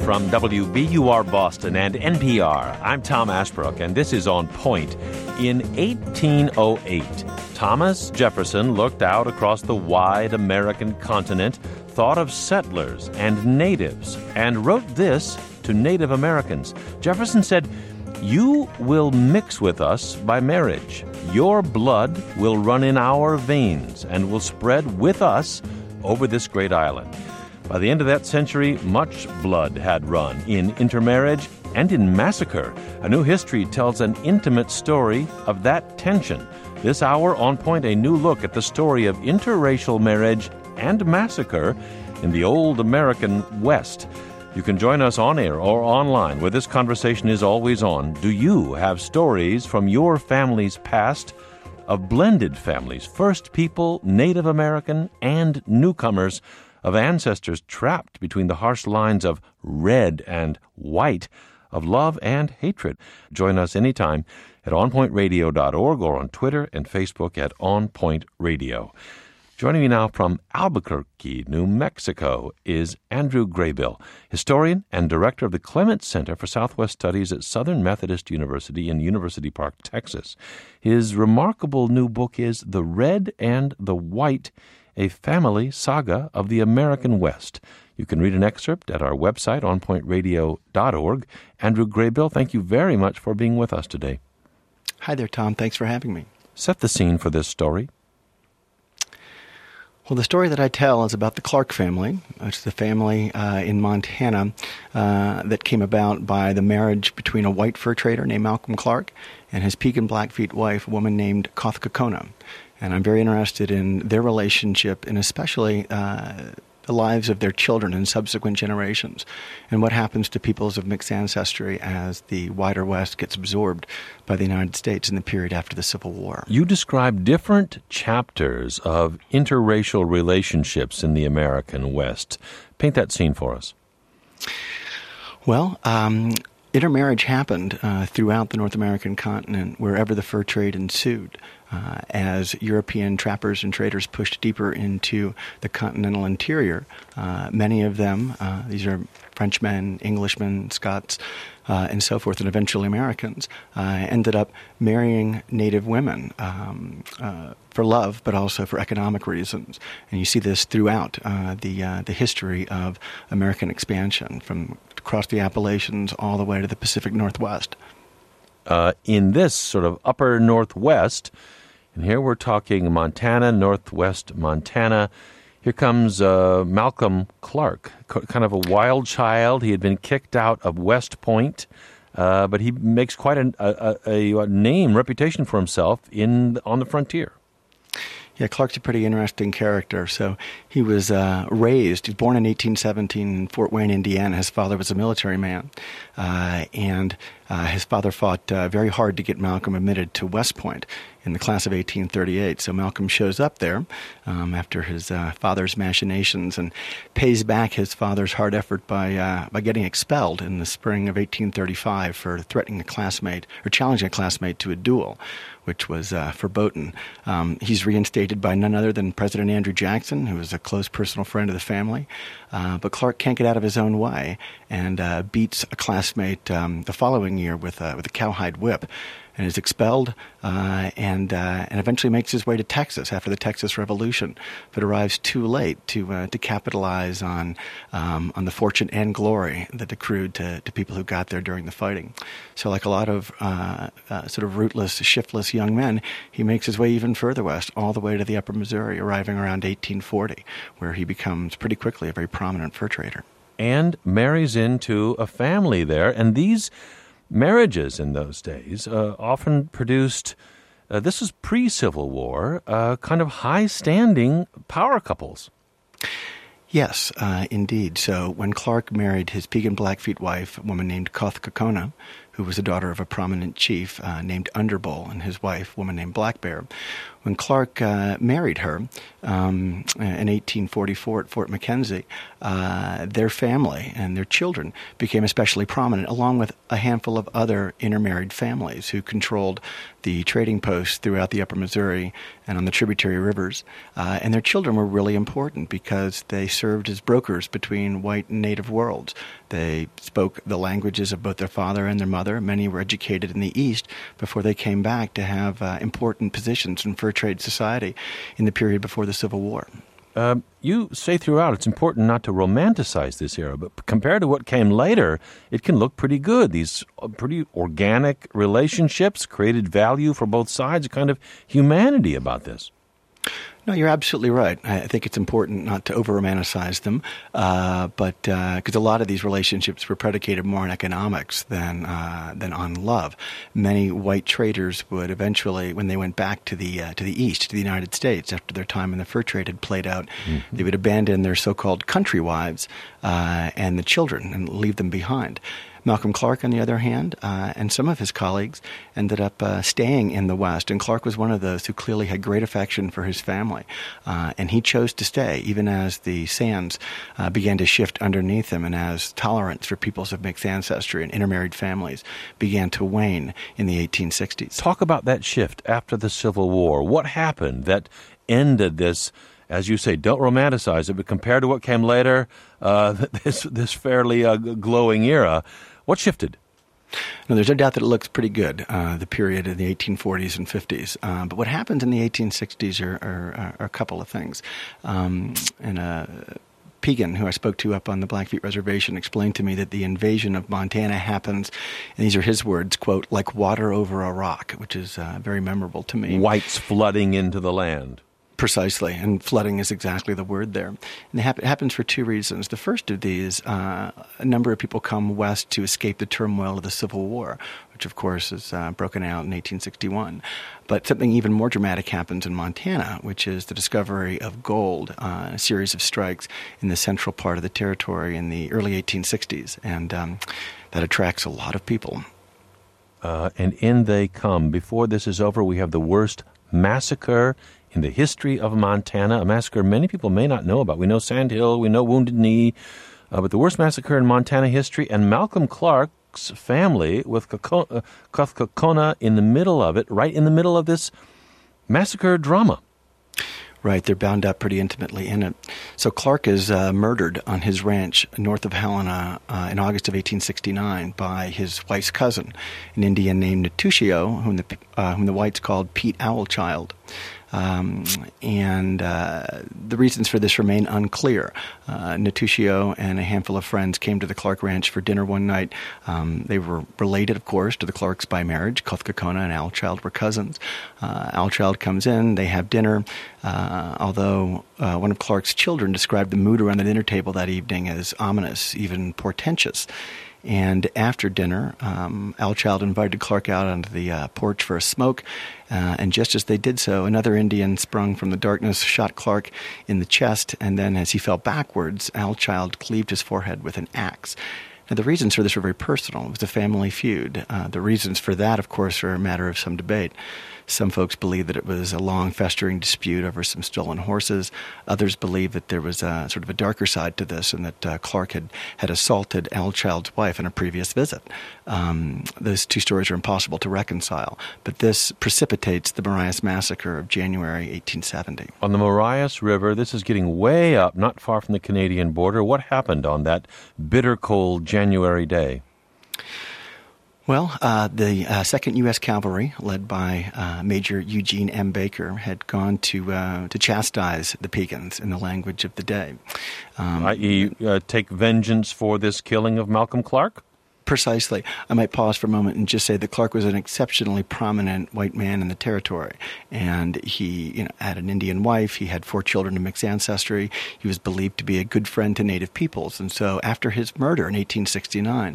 from WBUR Boston and NPR, I'm Tom Ashbrook, and this is On Point. In 1808, Thomas Jefferson looked out across the wide American continent, thought of settlers and natives, and wrote this to Native Americans. Jefferson said, "You will mix with us by marriage. Your blood will run in our veins and will spread with us over this great island." By the end of that century, much blood had run in intermarriage and in massacre. A New History tells an intimate story of that tension. This hour, On Point, a new look at the story of interracial marriage and massacre in the old American West. You can join us on air or online, where this conversation is always on. Do you have stories from your family's past, of blended families, First People, Native American, and newcomers, of ancestors trapped between the harsh lines of red and white, of love and hatred? Join us anytime at onpointradio.org or on Twitter and Facebook at onpointradio. Joining me now from Albuquerque, New Mexico, is Andrew Graybill, historian and director of the Clements Center for Southwest Studies at Southern Methodist University in University Park, Texas. His remarkable new book is The Red and the White, a family saga of the American West. You can read an excerpt at our website, onpointradio.org. Andrew Graybill, thank you very much for being with us today. Hi there, Tom. Thanks for having me. Set the scene for this story. Well, the story that I tell is about the Clark family, which is the family in Montana that came about by the marriage between a white fur trader named Malcolm Clark and his Piegan Blackfeet wife, a woman named Kothkakona. And I'm very interested in their relationship and especially the lives of their children and subsequent generations, and what happens to peoples of mixed ancestry as the wider West gets absorbed by the United States in the period after the Civil War. You describe different chapters of interracial relationships in the American West. Paint that scene for us. Well, intermarriage happened throughout the North American continent wherever the fur trade ensued. As European trappers and traders pushed deeper into the continental interior, many of them, these are Frenchmen, Englishmen, Scots, and so forth, and eventually Americans, ended up marrying native women for love, but also for economic reasons. And you see this throughout the history of American expansion, from across the Appalachians all the way to the Pacific Northwest. In this sort of upper Northwest, and here we're talking Montana, Northwest Montana, here comes Malcolm Clark, kind of a wild child. He had been kicked out of West Point, but he makes quite a name, reputation for himself on the frontier. Yeah, Clark's a pretty interesting character. So he was raised, he was born in 1817 in Fort Wayne, Indiana. His father was a military man, and his father fought very hard to get Malcolm admitted to West Point in the class of 1838. So Malcolm shows up there after his father's machinations and pays back his father's hard effort by getting expelled in the spring of 1835 for threatening a classmate or challenging a classmate to a duel, which was verboten. He's reinstated by none other than President Andrew Jackson, who was a close personal friend of the family. But Clark can't get out of his own way and beats a classmate the following year with a cowhide whip, and is expelled and eventually makes his way to Texas after the Texas Revolution, but arrives too late to capitalize on the fortune and glory that accrued to people who got there during the fighting. So like a lot of sort of rootless, shiftless young men, he makes his way even further west, all the way to the upper Missouri, arriving around 1840, where he becomes pretty quickly a very prominent fur trader. And marries into a family there, and these marriages in those days often produced, this was pre-Civil War, kind of high-standing power couples. Yes, indeed. So when Clark married his Piegan Blackfeet wife, a woman named Kothkakona, who was the daughter of a prominent chief named Underbull, and his wife, a woman named Black Bear, When Clark married her in 1844 at Fort McKenzie, their family and their children became especially prominent, along with a handful of other intermarried families who controlled the trading posts throughout the upper Missouri and on the tributary rivers. And their children were really important because they served as brokers between white and native worlds. They spoke the languages of both their father and their mother. Many were educated in the East before they came back to have important positions in fur trade society in the period before the Civil War. You say throughout it's important not to romanticize this era, but compared to what came later, it can look pretty good. These pretty organic relationships created value for both sides, a kind of humanity about this. No, you're absolutely right. I think it's important not to over-romanticize them, but because a lot of these relationships were predicated more on economics than on love. Many white traders would eventually, when they went back to the East, to the United States, after their time in the fur trade had played out, they would abandon their so-called country wives and the children and leave them behind. Malcolm Clark, on the other hand, and some of his colleagues ended up staying in the West, and Clark was one of those who clearly had great affection for his family, and he chose to stay, even as the sands began to shift underneath him, and as tolerance for peoples of mixed ancestry and intermarried families began to wane in the 1860s. Talk about that shift after the Civil War. What happened that ended this, as you say, don't romanticize it, but compared to what came later, this fairly glowing era, what shifted? No, there's no doubt that it looks pretty good, the period of the 1840s and 50s. But what happened in the 1860s are a couple of things. And Pegan, who I spoke to up on the Blackfeet Reservation, explained to me that the invasion of Montana happens, and these are his words, quote, like water over a rock, which is very memorable to me. Whites flooding into the land. Precisely, and flooding is exactly the word there. And it happens for two reasons. The first of these, a number of people come west to escape the turmoil of the Civil War, which of course is broken out in 1861. But something even more dramatic happens in Montana, which is the discovery of gold, a series of strikes in the central part of the territory in the early 1860s, and that attracts a lot of people. And in they come. Before this is over, we have the worst massacre in the history of Montana, a massacre many people may not know about. We know Sand Hill, we know Wounded Knee, but the worst massacre in Montana history, and Malcolm Clark's family with Kauffkakona in the middle of it, right in the middle of this massacre drama. Right, they're bound up pretty intimately in it. So Clark is murdered on his ranch north of Helena in August of 1869 by his wife's cousin, an Indian named Netooshio, whom the whites called Pete Owlchild. And the reasons for this remain unclear. Netooshio and a handful of friends came to the Clark Ranch for dinner one night. They were related, of course, to the Clarks by marriage. Kauffkakona and Owlchild were cousins. Owlchild comes in, they have dinner, although one of Clark's children described the mood around the dinner table that evening as ominous, even portentous. And after dinner, Owlchild invited Clark out onto the porch for a smoke, and just as they did so, another Indian sprung from the darkness, shot Clark in the chest, and then as he fell backwards, Owlchild cleaved his forehead with an axe. Now, the reasons for this were very personal. It was a family feud. The reasons for that, of course, are a matter of some debate. Some folks believe that it was a long, festering dispute over some stolen horses. Others believe that there was sort of a darker side to this, and that Clark had assaulted Owlchild's wife on a previous visit. Those two stories are impossible to reconcile, but this precipitates the Marias Massacre of January 1870. On the Marias River, this is getting way up, not far from the Canadian border. What happened on that bitter cold January day? Well, the 2nd U.S. Cavalry, led by Major Eugene M. Baker, had gone to chastise the Piegans in the language of the day. I.e., take vengeance for this killing of Malcolm Clark? Precisely. I might pause for a moment and just say that Clark was an exceptionally prominent white man in the territory. And he had an Indian wife. He had 4 children of mixed ancestry. He was believed to be a good friend to native peoples. And so after his murder in 1869,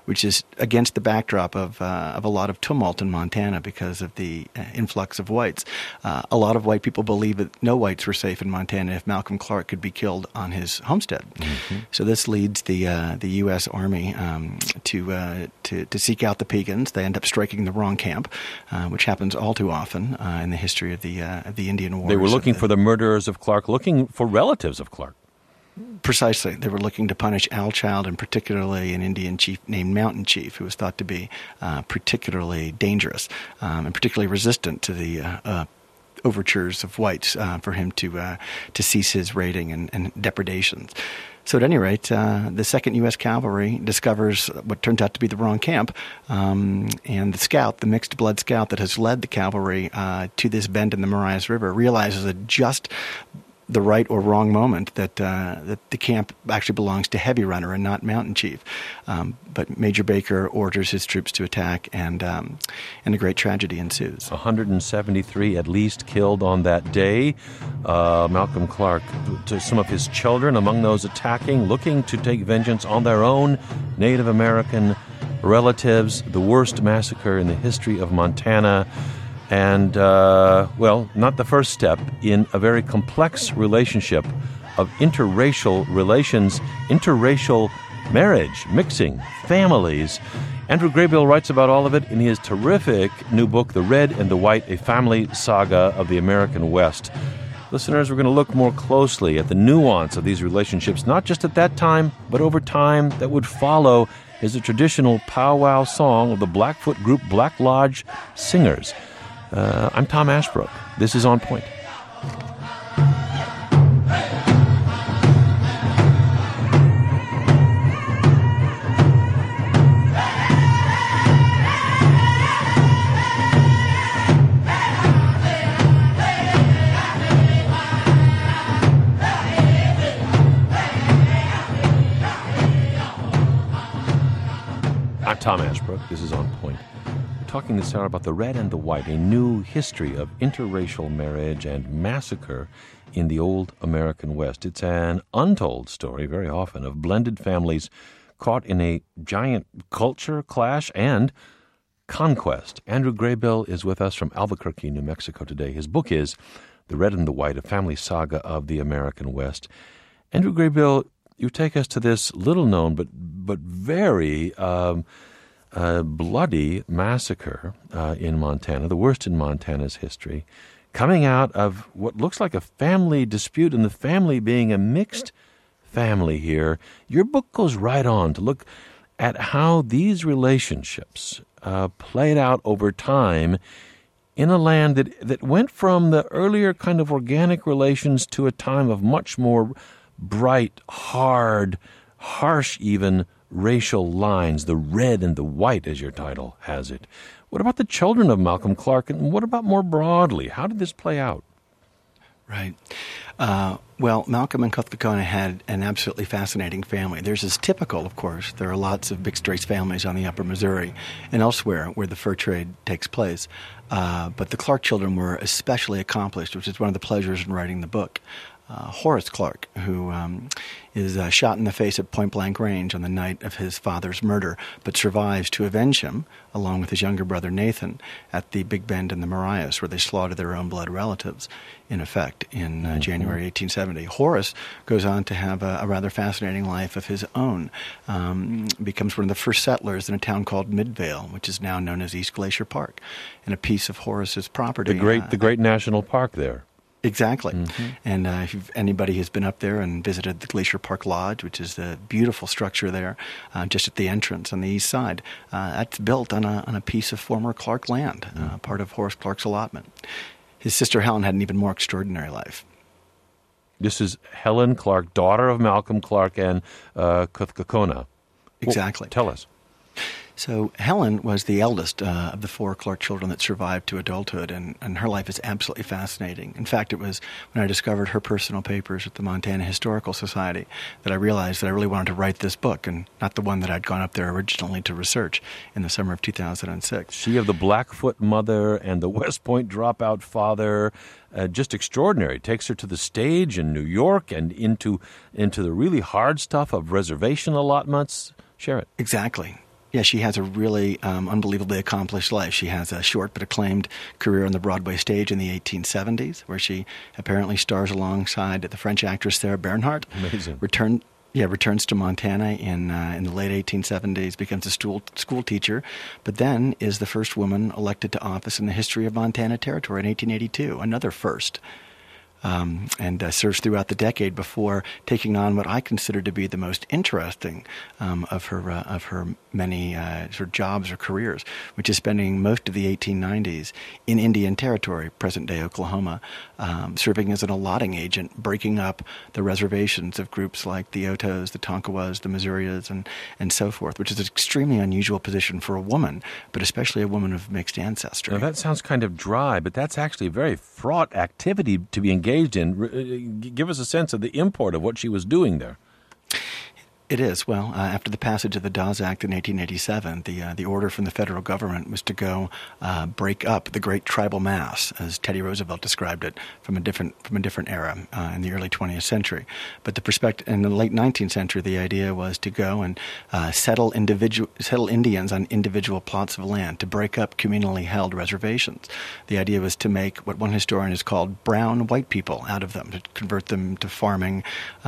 which is against the backdrop of a lot of tumult in Montana because of the influx of whites. A lot of white people believe that no whites were safe in Montana if Malcolm Clark could be killed on his homestead. Mm-hmm. So this leads the U.S. Army to seek out the Piegans. They end up striking the wrong camp, which happens all too often in the history of the Indian Wars. They were looking for the murderers of Clark, looking for relatives of Clark. Precisely. They were looking to punish Al Child, and particularly an Indian chief named Mountain Chief, who was thought to be particularly dangerous and particularly resistant to the overtures of whites for him to cease his raiding and depredations. So at any rate, the 2nd U.S. Cavalry discovers what turns out to be the wrong camp, and the scout, the mixed-blood scout that has led the cavalry to this bend in the Marias River, realizes at just the right or wrong moment that the camp actually belongs to Heavy Runner and not Mountain Chief. But Major Baker orders his troops to attack, and a great tragedy ensues. 173 at least killed on that day. Malcolm Clark, to some of his children among those attacking, looking to take vengeance on their own Native American relatives. The worst massacre in the history of Montana. And, not the first step in a very complex relationship of interracial relations, interracial marriage, mixing families. Andrew Graybill writes about all of it in his terrific new book, The Red and the White, A Family Saga of the American West. Listeners, we're going to look more closely at the nuance of these relationships, not just at that time, but over time that would follow is a traditional powwow song of the Blackfoot group Black Lodge Singers. I'm Tom Ashbrook. This is On Point. I'm Tom Ashbrook. This is On Point. Talking this hour about The Red and the White, a new history of interracial marriage and massacre in the old American West. It's an untold story, very often, of blended families caught in a giant culture clash and conquest. Andrew Graybill is with us from Albuquerque, New Mexico today. His book is The Red and the White, a family saga of the American West. Andrew Graybill, you take us to this little-known but very bloody massacre in Montana, the worst in Montana's history, coming out of what looks like a family dispute, and the family being a mixed family here. Your book goes right on to look at how these relationships played out over time in a land that went from the earlier kind of organic relations to a time of much more bright, hard, harsh even, racial lines, the red and the white, as your title has it. What about the children of Malcolm Clark, and what about more broadly? How did this play out? Right. Malcolm and Kuthkakona had an absolutely fascinating family. There's as typical, of course. There are lots of mixed-race families on the upper Missouri and elsewhere where the fur trade takes place. But the Clark children were especially accomplished, which is one of the pleasures in writing the book. Horace Clark, who is shot in the face at point-blank range on the night of his father's murder, but survives to avenge him, along with his younger brother Nathan, at the Big Bend in the Marias, where they slaughter their own blood relatives, in effect, in January 1870. Horace goes on to have a rather fascinating life of his own, becomes one of the first settlers in a town called Midvale, which is now known as East Glacier Park, and a piece of Horace's property. The great national park there. Exactly. Mm-hmm. And if anybody has been up there and visited the Glacier Park Lodge, which is the beautiful structure there, just at the entrance on the east side, that's built on a piece of former Clark land, part of Horace Clark's allotment. His sister Helen had an even more extraordinary life. This is Helen Clark, daughter of Malcolm Clark and Kuthkakona. Exactly. Well, tell us. So Helen was the eldest of the four Clark children that survived to adulthood, and her life is absolutely fascinating. In fact, it was when I discovered her personal papers at the Montana Historical Society that I realized that I really wanted to write this book, and not the one that I'd gone up there originally to research in the summer of 2006. She of the Blackfoot mother and the West Point dropout father, just extraordinary. Takes her to the stage in New York and into the really hard stuff of reservation allotments. Share it. Exactly. Yeah, she has a really unbelievably accomplished life. She has a short but acclaimed career on the Broadway stage in the 1870s, where she apparently stars alongside the French actress Sarah Bernhardt. Amazing. Returns to Montana in the late 1870s, becomes a school teacher, but then is the first woman elected to office in the history of Montana Territory in 1882, another first. And serves throughout the decade before taking on what I consider to be the most interesting of her many sort of jobs or careers, which is spending most of the 1890s in Indian Territory, present-day Oklahoma, serving as an allotting agent, breaking up the reservations of groups like the Otos, the Tonkawas, the Missourias, and so forth, which is an extremely unusual position for a woman, but especially a woman of mixed ancestry. Now, that sounds kind of dry, but that's actually a very fraught activity to be engaged in. Give us a sense of the import of what she was doing there. It is. Well, after the passage of the Dawes Act in 1887, the order from the federal government was to go break up the great tribal mass, as Teddy Roosevelt described it, from a different era in the early 20th century. But in the late 19th century, the idea was to go and settle Indians on individual plots of land, to break up communally held reservations. The idea was to make what one historian has called brown white people out of them, to convert them to farming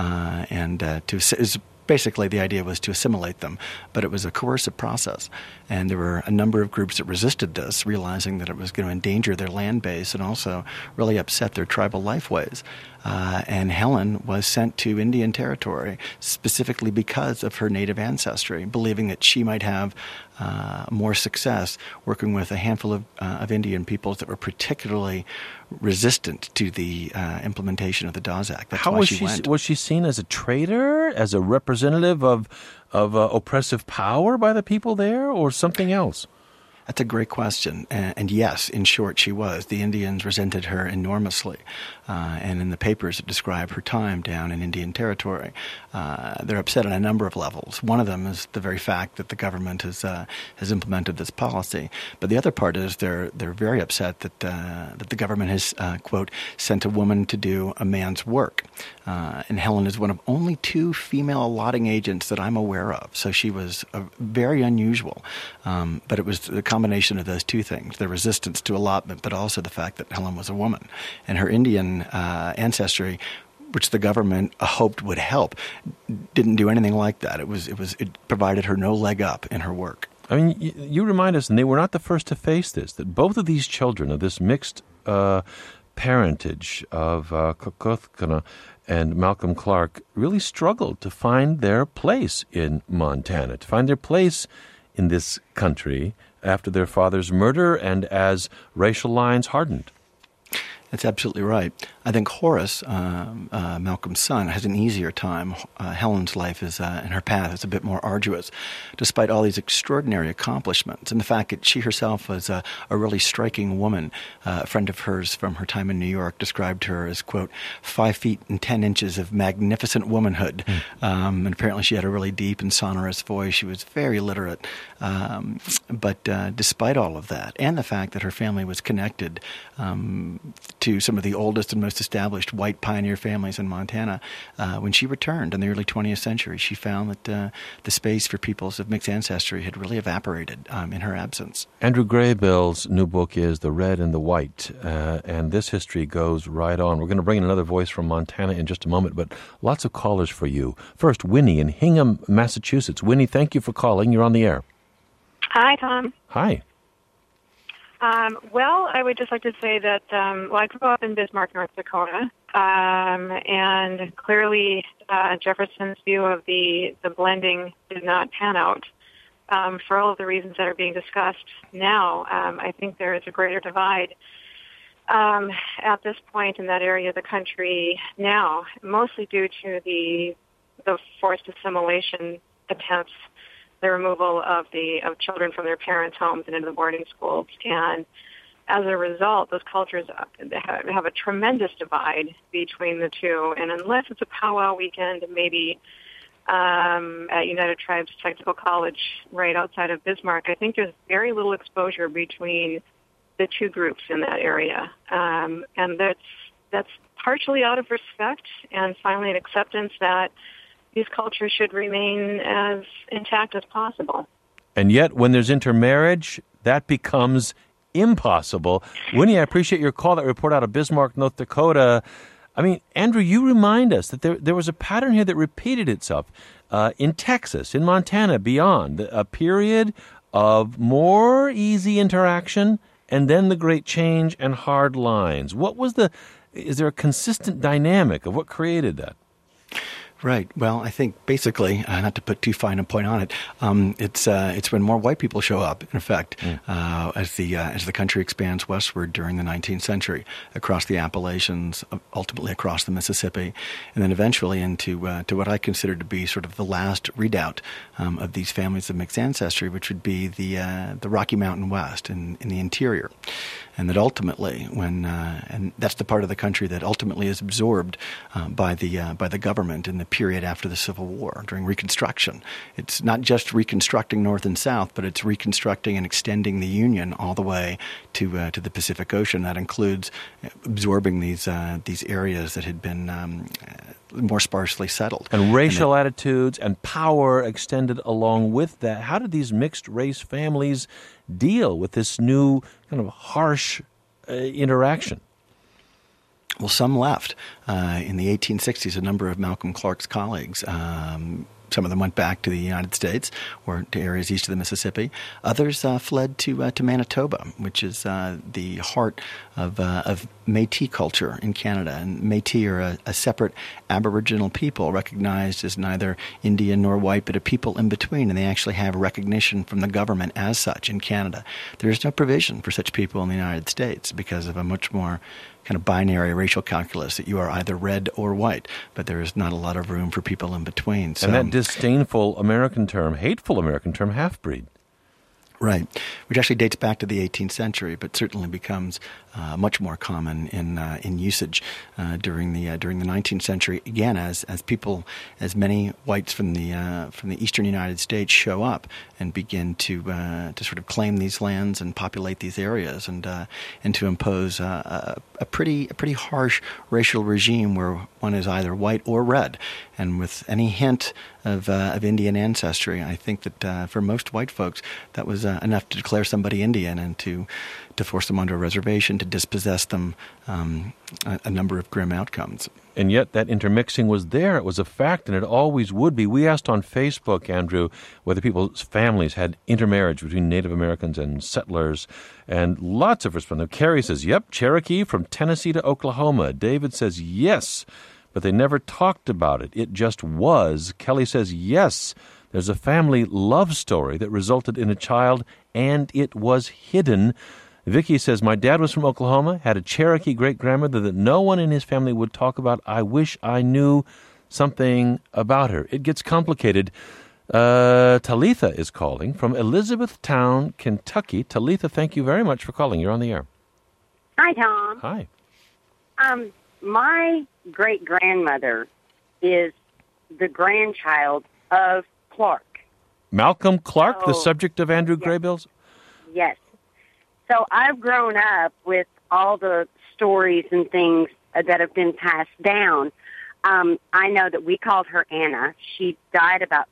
Basically, the idea was to assimilate them, but it was a coercive process. And there were a number of groups that resisted this, realizing that it was going to endanger their land base and also really upset their tribal lifeways. And Helen was sent to Indian Territory specifically because of her native ancestry, believing that she might have more success working with a handful of Indian peoples that were particularly resistant to the implementation of the Dawes Act. That's why she went. Was she seen as a traitor, as a representative of oppressive power by the people there, or something else? That's a great question. And yes, in short, she was. The Indians resented her enormously. And in the papers that describe her time down in Indian Territory, they're upset on a number of levels. One of them is the very fact that the government has implemented this policy. But the other part is they're very upset that the government has, quote, sent a woman to do a man's work. And Helen is one of only 2 female allotting agents that I'm aware of. So she was very unusual. But it was the combination of those 2 things, the resistance to allotment, but also the fact that Helen was a woman. And her Indian ancestry, which the government hoped would help, didn't do anything like that. It provided her no leg up in her work. I mean, you remind us, and they were not the first to face this, that both of these children of this mixed parentage of Kukuthkana and Malcolm Clark really struggled to find their place in Montana, to find their place in this country after their father's murder and as racial lines hardened. That's absolutely right. I think Horace, Malcolm's son, has an easier time. Helen's life is, and her path is a bit more arduous, despite all these extraordinary accomplishments and the fact that she herself was a really striking woman. A friend of hers from her time in New York described her as, quote, 5 feet and 10 inches of magnificent womanhood. And apparently she had a really deep and sonorous voice. She was very literate. But despite all of that, and the fact that her family was connected to some of the oldest and most established white pioneer families in Montana, when she returned in the early 20th century, she found that the space for peoples of mixed ancestry had really evaporated in her absence. Andrew Graybill's new book is The Red and the White, and this history goes right on. We're going to bring in another voice from Montana in just a moment, but lots of callers for you. First, Winnie in Hingham, Massachusetts. Winnie, thank you for calling. You're on the air. Hi, Tom. Hi. Well, I would just like to say that, I grew up in Bismarck, North Dakota, and clearly Jefferson's view of the blending did not pan out for all of the reasons that are being discussed now. I think there is a greater divide at this point in that area of the country now, mostly due to the forced assimilation attempts, the removal of children from their parents' homes and into the boarding schools. And as a result, those cultures have a tremendous divide between the two. And unless it's a powwow weekend, maybe at United Tribes Technical College right outside of Bismarck, I think there's very little exposure between the 2 groups in that area. And that's partially out of respect and finally an acceptance that these cultures should remain as intact as possible. And yet, when there's intermarriage, that becomes impossible. Winnie, I appreciate your call. That report out of Bismarck, North Dakota. I mean, Andrew, you remind us that there was a pattern here that repeated itself in Texas, in Montana, beyond. A period of more easy interaction and then the great change and hard lines. Is there a consistent dynamic of what created that? Right. Well, I think basically, not to put too fine a point on it, it's when more white people show up. In effect, as the country expands westward during the 19th century, across the Appalachians, ultimately across the Mississippi, and then eventually into to what I consider to be sort of the last redoubt of these families of mixed ancestry, which would be the Rocky Mountain West in the interior. And that ultimately, and that's the part of the country that ultimately is absorbed by the government in the period after the Civil War during Reconstruction. It's not just reconstructing North and South, but it's reconstructing and extending the Union all the way to the Pacific Ocean. That includes absorbing these areas that had been more sparsely settled. And racial attitudes and power extended along with that. How did these mixed race families deal with this new kind of harsh interaction? Well, some left. In the 1860s, a number of Malcolm Clark's colleagues, some of them went back to the United States or to areas east of the Mississippi. Others fled to Manitoba, which is the heart of Métis culture in Canada. And Métis are a separate Aboriginal people recognized as neither Indian nor white, but a people in between. And they actually have recognition from the government as such in Canada. There is no provision for such people in the United States because of a much more kind of binary racial calculus that you are either red or white, but there is not a lot of room for people in between. So, and that disdainful American term, hateful American term, half-breed. Right, which actually dates back to the 18th century, but certainly becomes much more common in usage during the 19th century. Again, as many whites from the eastern United States show up and begin to sort of claim these lands and populate these areas, and to impose a pretty harsh racial regime where one is either white or red, and with any hint of Indian ancestry, I think that for most white folks that was enough to declare somebody Indian and to force them onto a reservation, to dispossess them, a number of grim outcomes. And yet that intermixing was there. It was a fact, and it always would be. We asked on Facebook, Andrew, whether people's families had intermarriage between Native Americans and settlers, and lots of responses. Carrie says, yep, Cherokee from Tennessee to Oklahoma. David says, yes, but they never talked about it. It just was. Kelly says, yes, there's a family love story that resulted in a child, and it was hidden. Vicky says, my dad was from Oklahoma, had a Cherokee great-grandmother that no one in his family would talk about. I wish I knew something about her. It gets complicated. Talitha is calling from Elizabethtown, Kentucky. Talitha, thank you very much for calling. You're on the air. Hi, Tom. Hi. My great-grandmother is the grandchild of Clark. Malcolm Clark, the subject of Andrew Graybill's? Yes. So I've grown up with all the stories and things that have been passed down. I know that we called her Anna. She died about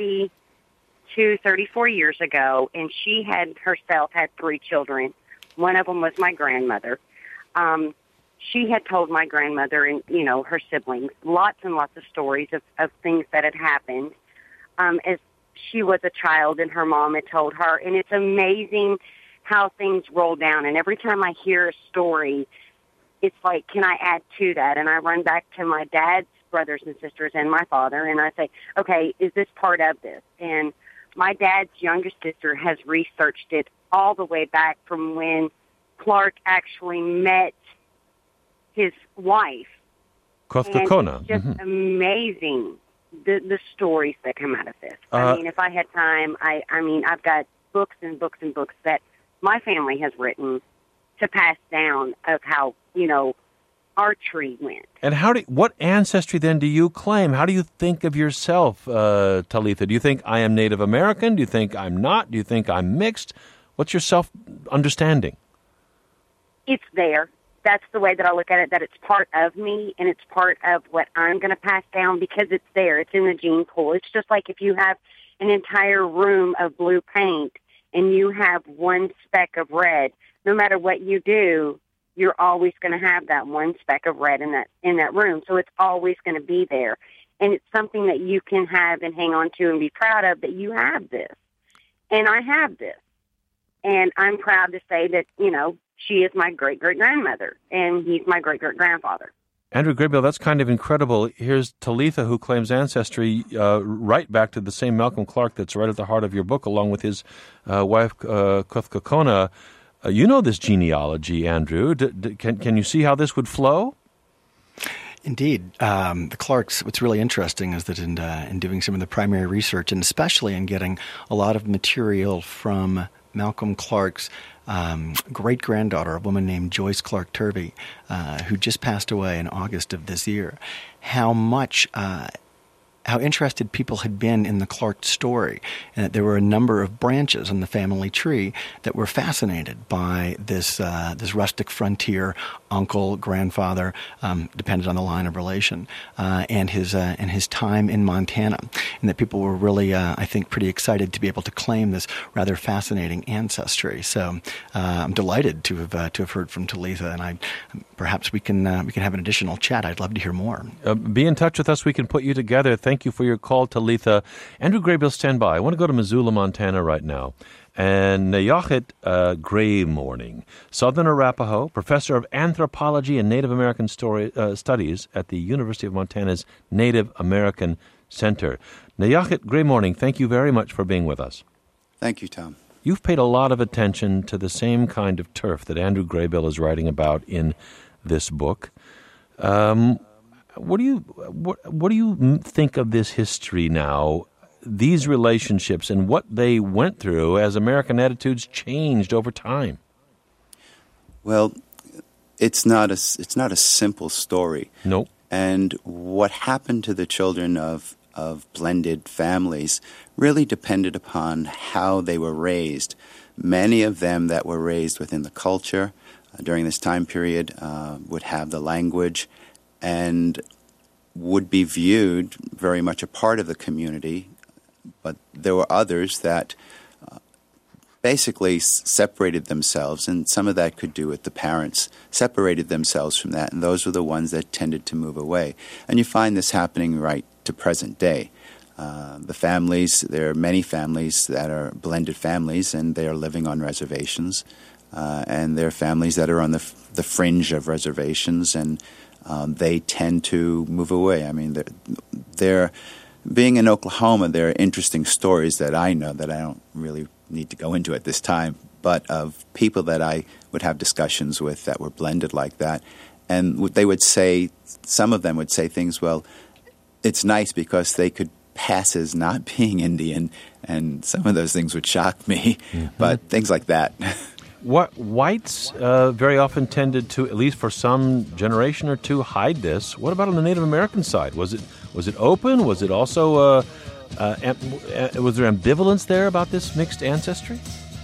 34 years ago, and she had 3 children. One of them was my grandmother. She had told my grandmother and, her siblings lots and lots of stories of things that had happened as she was a child and her mom had told her. And it's amazing how things roll down. And every time I hear a story, it's like, can I add to that? And I run back to my dad's brothers and sisters and my father, and I say, okay, is this part of this? And my dad's youngest sister has researched it all the way back from when Clark actually met his wife. Kothkakona. And it's just amazing, the stories that come out of this. I mean, if I had time, I've got books and books and books that my family has written to pass down of how, our tree went. And what ancestry then do you claim? How do you think of yourself, Talitha? Do you think I am Native American? Do you think I'm not? Do you think I'm mixed? What's your self-understanding? It's there. That's the way that I look at it, that it's part of me and it's part of what I'm going to pass down because it's there. It's in the gene pool. It's just like if you have an entire room of blue paint and you have one speck of red, no matter what you do, you're always going to have that one speck of red in that room. So it's always going to be there. And it's something that you can have and hang on to and be proud of, that you have this. And I have this. And I'm proud to say that, she is my great-great-grandmother, and he's my great-great-grandfather. Andrew Graybill, that's kind of incredible. Here's Talitha, who claims ancestry right back to the same Malcolm Clark that's right at the heart of your book, along with his wife, Kuthkakona. You know this genealogy, Andrew. Can you see how this would flow? Indeed. The Clarks, what's really interesting is that in doing some of the primary research, and especially in getting a lot of material from Malcolm Clark's great-granddaughter, a woman named Joyce Clark Turvey, who just passed away in August of this year, how interested people had been in the Clark story, and that there were a number of branches in the family tree that were fascinated by this rustic frontier uncle, grandfather, depended on the line of relation, and his time in Montana, and that people were really, I think, pretty excited to be able to claim this rather fascinating ancestry. So I'm delighted to have heard from Talitha, and perhaps we can have an additional chat. I'd love to hear more. Be in touch with us. We can put you together. Thank you for your call, Talitha. Andrew Graybill, stand by. I want to go to Missoula, Montana right now. And Nayachet Graymorning, Southern Arapaho, professor of anthropology and Native American studies at the University of Montana's Native American Center. Nayachet Graymorning, thank you very much for being with us. Thank you, Tom. You've paid a lot of attention to the same kind of turf that Andrew Graybill is writing about in this book. What do you think of this history now, these relationships, and what they went through as American attitudes changed over time? Well, it's not a simple story. No. And what happened to the children of blended families really depended upon how they were raised. Many of them that were raised within the culture during this time period would have the language and would be viewed very much a part of the community. But there were others that basically separated themselves, and some of that could do with the parents separated themselves from that, and those were the ones that tended to move away. And you find this happening right to present day. The families, there are many families that are blended families, and they are living on reservations. And there are families that are on the fringe of reservations, and they tend to move away. I mean, they're being in Oklahoma, there are interesting stories that I know that I don't really need to go into at this time, but of people that I would have discussions with that were blended like that. And they would say, some of them would say things, well, it's nice because they could pass as not being Indian, and some of those things would shock me, but things like that. What whites very often tended to, at least for some generation or two, hide this. What about on the Native American side? Was it open? Was it also was there ambivalence there about this mixed ancestry?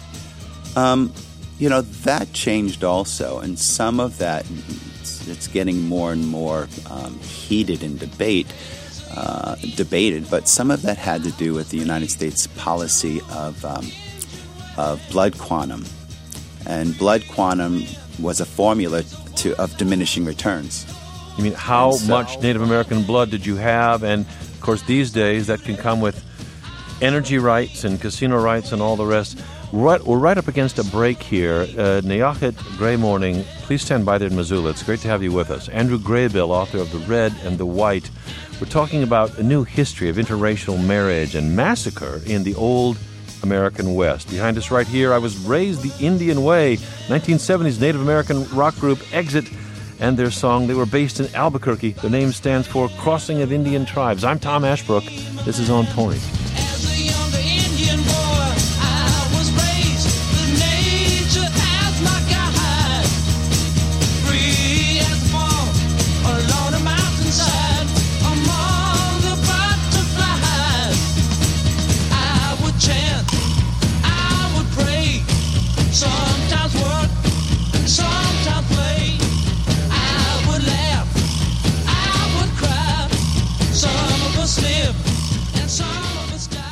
That changed also, and some of that it's getting more and more heated in debated. But some of that had to do with the United States policy of blood quantum. And blood quantum was a formula of diminishing returns. You mean how much Native American blood did you have? And, of course, these days that can come with energy rights and casino rights and all the rest. We're right up against a break here. Nayachet Graymorning, please stand by there in Missoula. It's great to have you with us. Andrew Graybill, author of The Red and the White. We're talking about a new history of interracial marriage and massacre in the old American West. Behind us right here, I Was Raised the Indian Way, 1970s Native American rock group Exit, and their song. They were based in Albuquerque. Their name stands for Crossing of Indian Tribes. I'm Tom Ashbrook. This is On Point.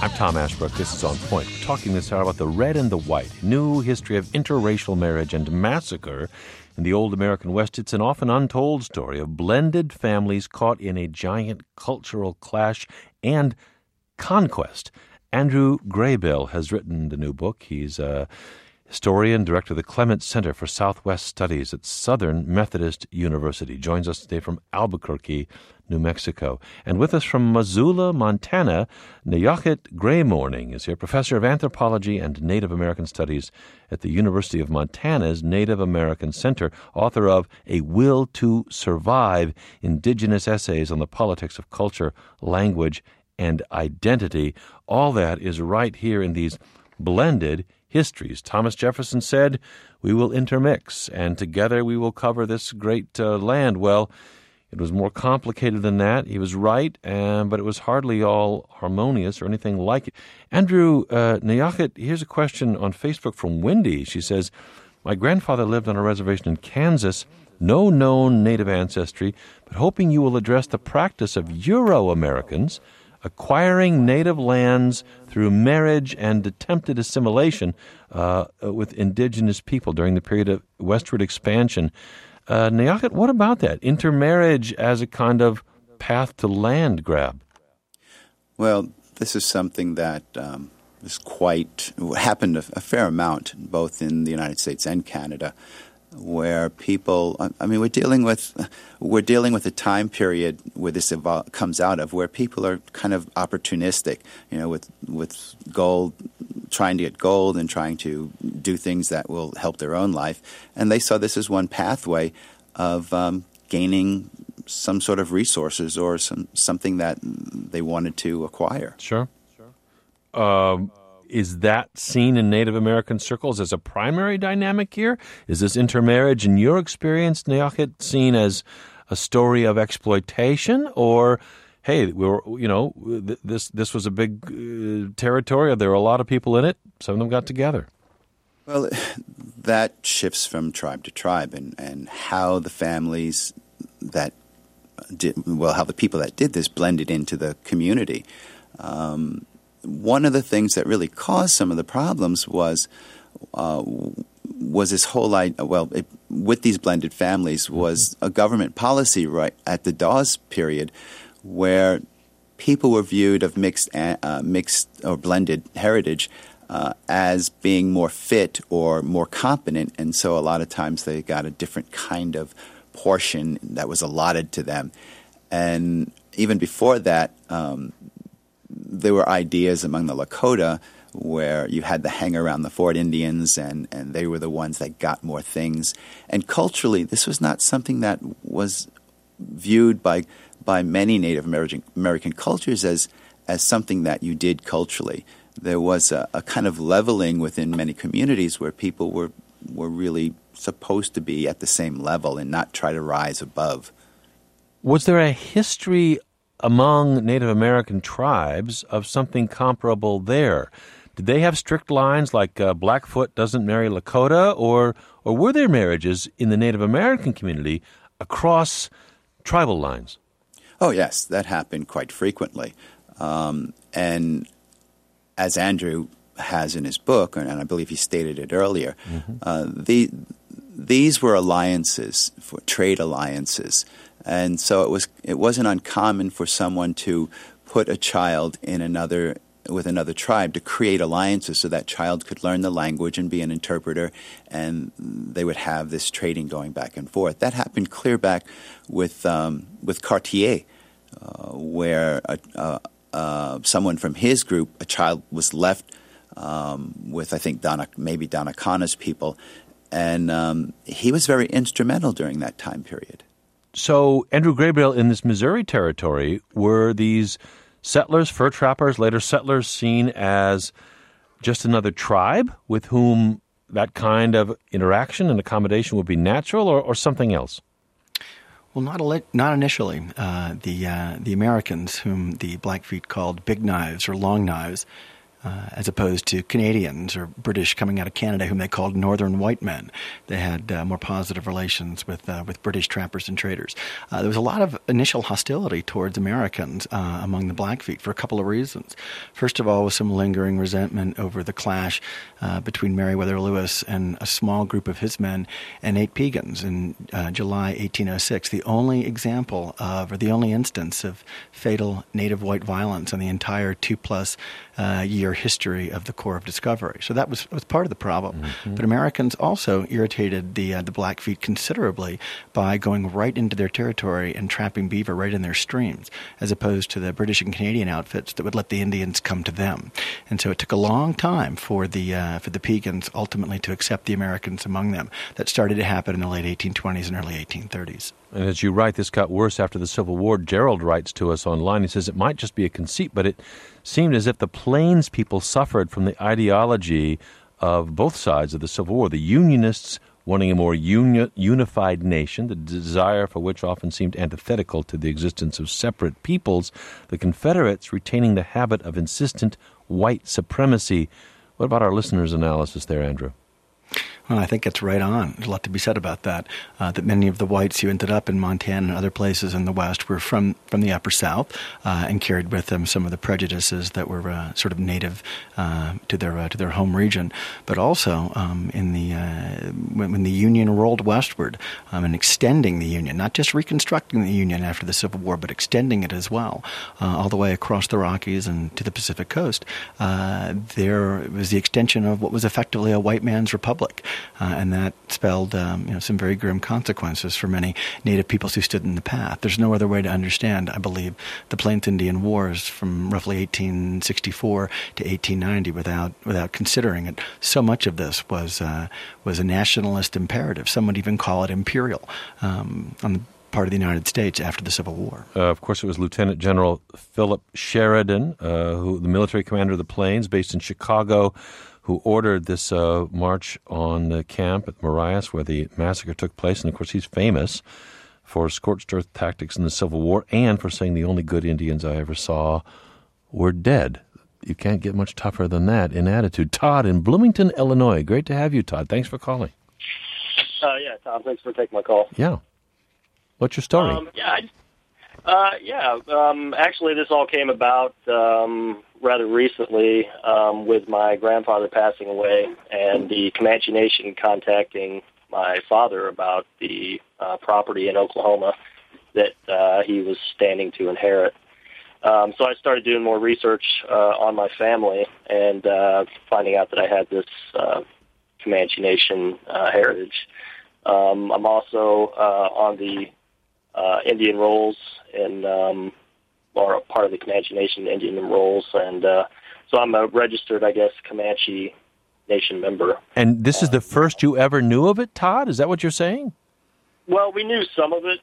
I'm Tom Ashbrook. This is On Point. We're talking this hour about the red and the white, new history of interracial marriage and massacre in the old American West. It's an often untold story of blended families caught in a giant cultural clash and conquest. Andrew Graybill has written the new book. He's a historian, director of the Clements Center for Southwest Studies at Southern Methodist University. Joins us today from Albuquerque, New Mexico. And with us from Missoula, Montana, Nayakit Graymorning is here, professor of anthropology and Native American studies at the University of Montana's Native American Center, author of A Will to Survive, Indigenous Essays on the Politics of Culture, Language, and Identity. All that is right here in these blended histories. Thomas Jefferson said, "We will intermix, and together we will cover this great land." Well, it was more complicated than that. He was right, but it was hardly all harmonious or anything like it. Andrew Nayakit, here's a question on Facebook from Wendy. She says, "My grandfather lived on a reservation in Kansas, no known Native ancestry, but hoping you will address the practice of Euro-Americans acquiring native lands through marriage and attempted assimilation with indigenous people during the period of westward expansion." Nayakit, what about that? Intermarriage as a kind of path to land grab? Well, this is something that happened a fair amount, both in the United States and Canada, where people, we're dealing with a time period where this comes out of, where people are kind of opportunistic, with gold, trying to get gold and trying to do things that will help their own life. And they saw this as one pathway of gaining some sort of resources or something that they wanted to acquire. Sure. Is that seen in Native American circles as a primary dynamic here? Is this intermarriage, in your experience, Nayakit, seen as a story of exploitation, or, hey, this was a big territory, there were a lot of people in it, some of them got together? Well, that shifts from tribe to tribe, and how the families that how the people that did this blended into the community. One of the things that really caused some of the problems was this whole idea, with these blended families, was a government policy right at the Dawes period, where people were viewed of mixed or blended heritage as being more fit or more competent, and so a lot of times they got a different kind of portion that was allotted to them. And even before that, there were ideas among the Lakota where you had the hang around the Fort Indians, and they were the ones that got more things. And culturally, this was not something that was viewed by many Native American cultures as something that you did culturally. There was a kind of leveling within many communities where people were really supposed to be at the same level and not try to rise above. Was there a history among Native American tribes of something comparable there? Did they have strict lines like Blackfoot doesn't marry Lakota, or were there marriages in the Native American community across tribal lines? Oh, yes, that happened quite frequently. And as Andrew has in his book, and I believe he stated it earlier, these were alliances, for trade alliances. And so it wasn't uncommon for someone to put a child with another tribe to create alliances so that child could learn the language and be an interpreter, and they would have this trading going back and forth. That happened clear back with Cartier, where someone from his group, a child, was left with, I think, Donnacana's people, and he was very instrumental during that time period. So, Andrew Graybill, in this Missouri territory, were these settlers, fur trappers, later settlers, seen as just another tribe with whom that kind of interaction and accommodation would be natural, or something else? Well, not initially. The Americans, whom the Blackfeet called Big Knives or Long Knives, as opposed to Canadians or British coming out of Canada, whom they called Northern white men. They had more positive relations with British trappers and traders. There was a lot of initial hostility towards Americans among the Blackfeet for a couple of reasons. First of all, was some lingering resentment over the clash between Meriwether Lewis and a small group of his men and 8 Piegans in July 1806, the only example of, or the only instance of fatal native white violence in the entire 2+ year history of the Corps of Discovery. So that was part of the problem. Mm-hmm. But Americans also irritated the Blackfeet considerably by going right into their territory and trapping beaver right in their streams, as opposed to the British and Canadian outfits that would let the Indians come to them. And so it took a long time for the Piegans ultimately to accept the Americans among them. That started to happen in the late 1820s and early 1830s. And as you write, this got worse after the Civil War. Gerald writes to us online. He says it might just be a conceit, but it seemed as if the Plains people suffered from the ideology of both sides of the Civil War. The Unionists wanting a more unified nation, the desire for which often seemed antithetical to the existence of separate peoples. The Confederates retaining the habit of insistent white supremacy. What about our listeners' analysis there, Andrew? Well, I think it's right on. There's a lot to be said about that. That many of the whites who ended up in Montana and other places in the West were from the Upper South and carried with them some of the prejudices that were sort of native to their home region. But also when the Union rolled westward and extending the Union, not just reconstructing the Union after the Civil War, but extending it as well, all the way across the Rockies and to the Pacific Coast, there was the extension of what was effectively a white man's republic. And that spelled some very grim consequences for many Native peoples who stood in the path. There's no other way to understand, I believe, the Plains Indian Wars from roughly 1864 to 1890 without considering it. So much of this was a nationalist imperative. Some would even call it imperial on the part of the United States after the Civil War. Of course, it was Lieutenant General Philip Sheridan, the military commander of the Plains, based in Chicago, who ordered this march on the camp at Marias where the massacre took place. And, of course, he's famous for scorched earth tactics in the Civil War and for saying the only good Indians I ever saw were dead. You can't get much tougher than that in attitude. Todd in Bloomington, Illinois. Great to have you, Todd. Thanks for calling. Yeah, Tom, thanks for taking my call. Yeah. What's your story? Actually, this all came about rather recently with my grandfather passing away and the Comanche Nation contacting my father about the property in Oklahoma that he was standing to inherit. So I started doing more research on my family and finding out that I had this Comanche Nation heritage. I'm also on the Indian rolls or a part of the Comanche Nation Indian rolls, and so I'm a registered, Comanche Nation member. And this is the first you ever knew of it, Todd? Is that what you're saying? Well, we knew some of it.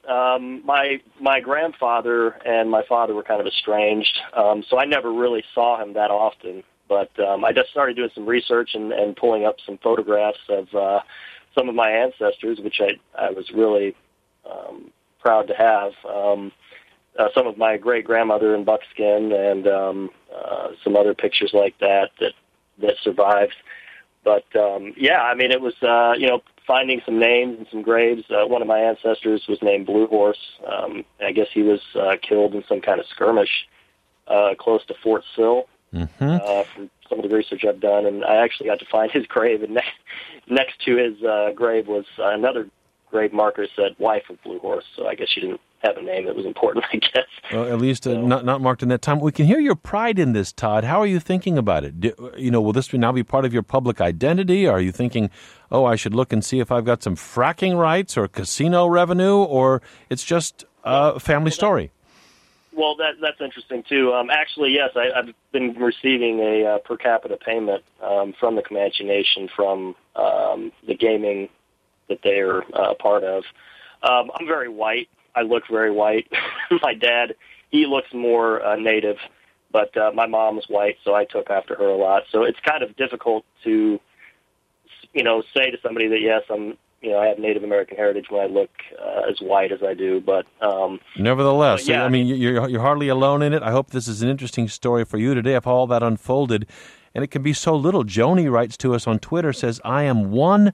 My grandfather and my father were kind of estranged, so I never really saw him that often. But I just started doing some research and pulling up some photographs of some of my ancestors, which I was really proud to have. Some of my great-grandmother in buckskin and some other pictures like that survived. But, it was, finding some names and some graves. One of my ancestors was named Blue Horse. I guess he was killed in some kind of skirmish close to Fort Sill. Mm-hmm. From some of the research I've done, and I actually got to find his grave, and next to his grave was another grave marker that said wife of Blue Horse, so I guess she didn't have a name that was important, I guess. Well, at least not marked in that time. We can hear your pride in this, Todd. How are you thinking about it? Will this now be part of your public identity? Are you thinking, I should look and see if I've got some fracking rights or casino revenue, or it's just a family story? Well, that's interesting, too. Actually, yes, I've been receiving a per capita payment from the Comanche Nation from the gaming that they are a part of. I'm very white. I look very white. My dad, he looks more native, but my mom's white, so I took after her a lot. So it's kind of difficult to, say to somebody that, yes, I have Native American heritage when I look as white as I do, but nevertheless, you're hardly alone in it. I hope this is an interesting story for you today of how all that unfolded, and it can be so little. Joni writes to us on Twitter, says, I am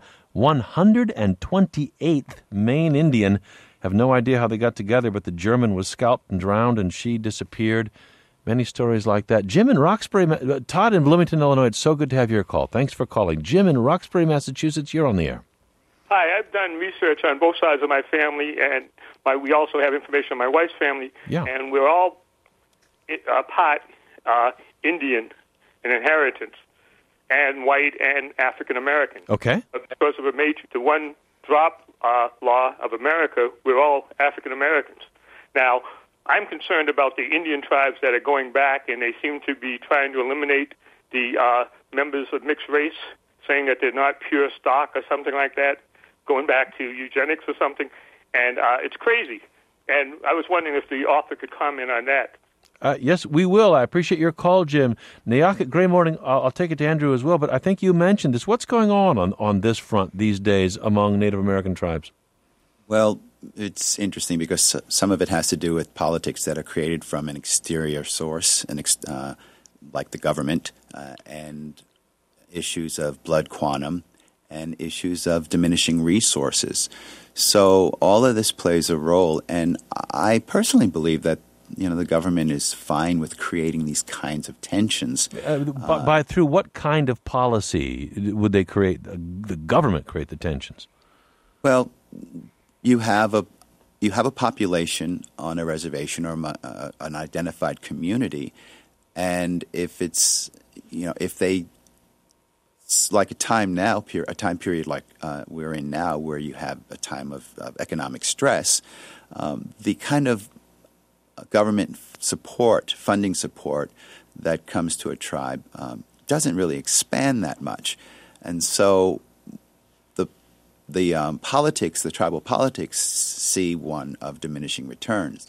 128th Maine Indian. Have no idea how they got together, but the German was scalped and drowned, and she disappeared. Many stories like that. Jim in Roxbury, Todd in Bloomington, Illinois, it's so good to have your call. Thanks for calling. Jim in Roxbury, Massachusetts, you're on the air. Hi, I've done research on both sides of my family, and we also have information on my wife's family, and we're all part Indian in inheritance, and white and African American. Okay. But because of the one drop law of America, we're all African Americans. Now, I'm concerned about the Indian tribes that are going back, and they seem to be trying to eliminate the members of mixed race, saying that they're not pure stock or something like that, going back to eugenics or something, and it's crazy. And I was wondering if the author could comment on that. Yes, we will. I appreciate your call, Jim. Nayaka, Gray Morning, I'll take it to Andrew as well, but I think you mentioned this. What's going on this front these days among Native American tribes? Well, it's interesting because some of it has to do with politics that are created from an exterior source, like the government, and issues of blood quantum, and issues of diminishing resources. So all of this plays a role, and I personally believe that the government is fine with creating these kinds of tensions. Through what kind of policy would they create? The government create the tensions? Well, you have a population on a reservation or an identified community, and if it's if they. It's like a time period like we're in now, where you have a time of economic stress. The kind of government support, funding support that comes to a tribe doesn't really expand that much, and so the politics, the tribal politics, see one of diminishing returns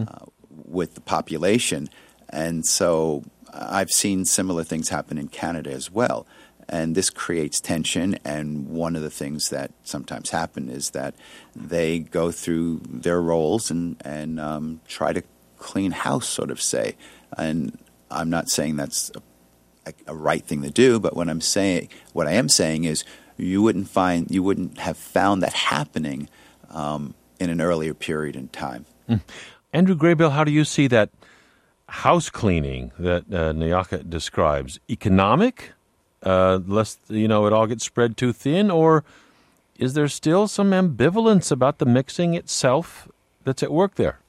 with the population, and so I've seen similar things happen in Canada as well. And this creates tension, and one of the things that sometimes happen is that they go through their roles and try to clean house, sort of say. And I'm not saying that's a right thing to do, but what I am saying is you wouldn't have found that happening in an earlier period in time. Andrew Graybill, how do you see that house cleaning that Nayaka describes? Economic? Lest it all gets spread too thin, or is there still some ambivalence about the mixing itself that's at work there?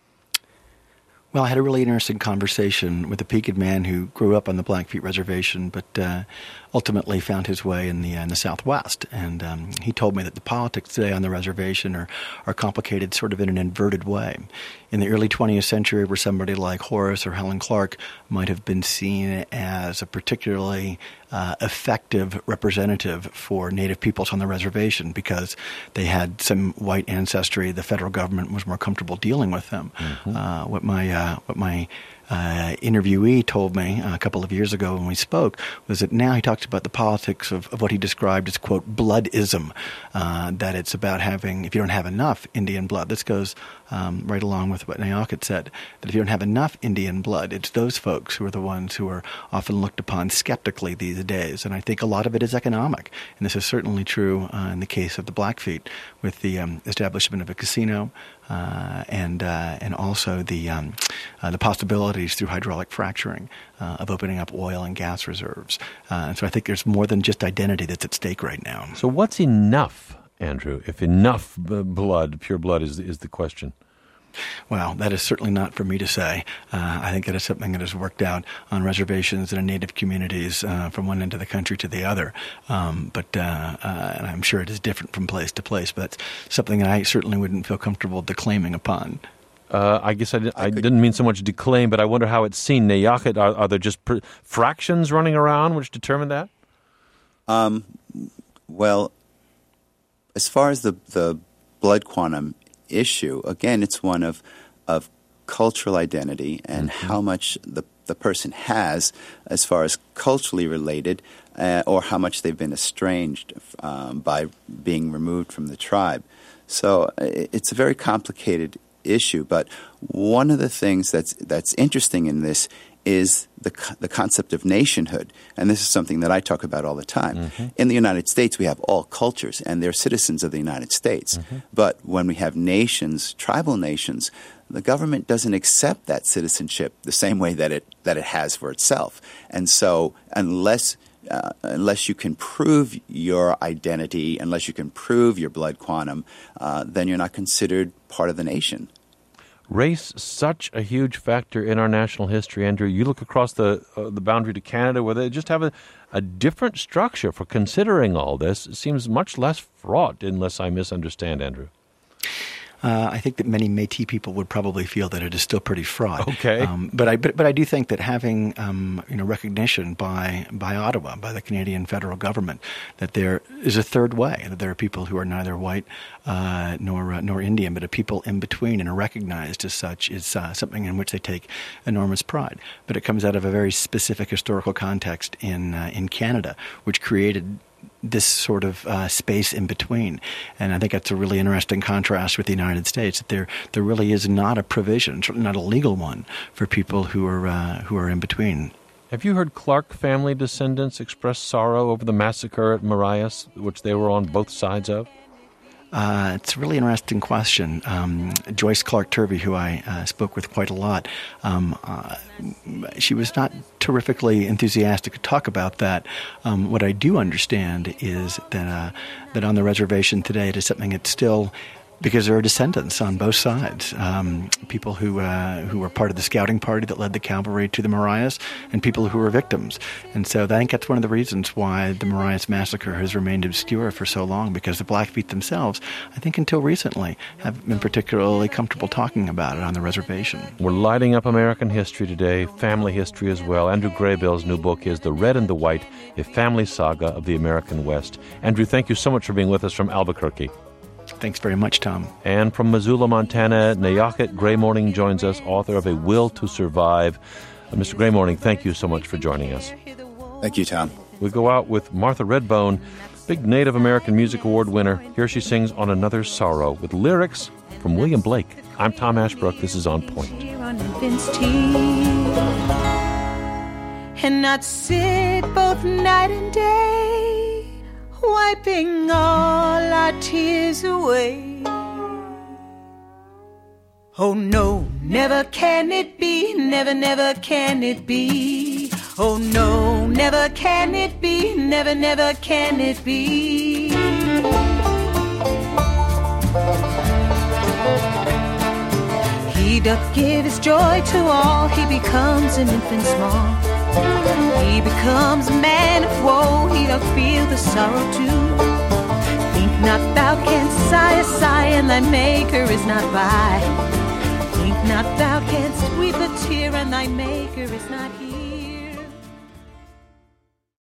Well, I had a really interesting conversation with a Pequot man who grew up on the Blackfeet Reservation, but ultimately found his way in the Southwest. And he told me that the politics today on the reservation are complicated sort of in an inverted way. In the early 20th century, where somebody like Horace or Helen Clark might have been seen as a particularly effective representative for Native peoples on the reservation because they had some white ancestry, the federal government was more comfortable dealing with them. What my interviewee told me a couple of years ago when we spoke was that now he talks about the politics of what he described as, quote, bloodism, that it's about having, if you don't have enough Indian blood, this goes right along with what Nayaka said, that if you don't have enough Indian blood, it's those folks who are the ones who are often looked upon skeptically these days. And I think a lot of it is economic. And this is certainly true in the case of the Blackfeet with the establishment of a casino and also the possibilities through hydraulic fracturing of opening up oil and gas reserves. And so I think there's more than just identity that's at stake right now. So what's enough, Andrew? If enough blood, pure blood, is the question? Well, that is certainly not for me to say. I think that is something that is worked out on reservations and in Native communities from one end of the country to the other. And I'm sure it is different from place to place, but it's something that I certainly wouldn't feel comfortable declaiming upon. I guess I didn't mean so much declaim, but I wonder how it's seen. Nayaka, are there just fractions running around which determine that? Well, as far as the blood quantum issue, again, it's one of cultural identity and how much the person has as far as culturally related or how much they've been estranged by being removed from the tribe. So it's a very complicated issue, but one of the things that's interesting in this is the concept of nationhood. And this is something that I talk about all the time. Mm-hmm. In the United States, we have all cultures, and they're citizens of the United States. Mm-hmm. But when we have nations, tribal nations, the government doesn't accept that citizenship the same way that it has for itself. And so unless you can prove your identity, unless you can prove your blood quantum, then you're not considered part of the nation. Race, such a huge factor in our national history, Andrew. You look across the boundary to Canada, where they just have a different structure for considering all this. It seems much less fraught, unless I misunderstand, Andrew. I think that many Métis people would probably feel that it is still pretty fraught. Okay, but I do think that having recognition by Ottawa, by the Canadian federal government, that there is a third way, that there are people who are neither white nor Indian, but a people in between and are recognized as such, is something in which they take enormous pride. But it comes out of a very specific historical context in Canada, which created this sort of space in between. And I think that's a really interesting contrast with the United States, that there really is not a provision, certainly not a legal one, for people who are in between. Have you heard Clark family descendants express sorrow over the massacre at Marias, which they were on both sides of? It's a really interesting question. Joyce Clark Turvey, who I spoke with quite a lot, she was not terrifically enthusiastic to talk about that. What I do understand is that on the reservation today, it is something that's still, because there are descendants on both sides, people who were part of the scouting party that led the cavalry to the Marias, and people who were victims. And so I think that's one of the reasons why the Marias massacre has remained obscure for so long, because the Blackfeet themselves, I think until recently, have been particularly comfortable talking about it on the reservation. We're lighting up American history today, family history as well. Andrew Graybill's new book is The Red and the White, A Family Saga of the American West. Andrew, thank you so much for being with us from Albuquerque. Thanks very much, Tom. And from Missoula, Montana, Nayakit Gray Morning joins us, author of A Will to Survive. Mr. Gray Morning, thank you so much for joining us. Thank you, Tom. We go out with Martha Redbone, big Native American Music Award winner. Here she sings On Another Sorrow with lyrics from William Blake. I'm Tom Ashbrook. This is On Point. And I'd sit both night and day, wiping all our tears away. Oh no, never can it be, never, never can it be. Oh no, never can it be, never, never can it be. He doth give his joy to all, he becomes an infant small. He becomes a man of woe, he doth feel the sorrow too. Think not thou canst sigh a sigh, and thy Maker is not by. Think not thou canst weep a tear, and thy Maker is not here.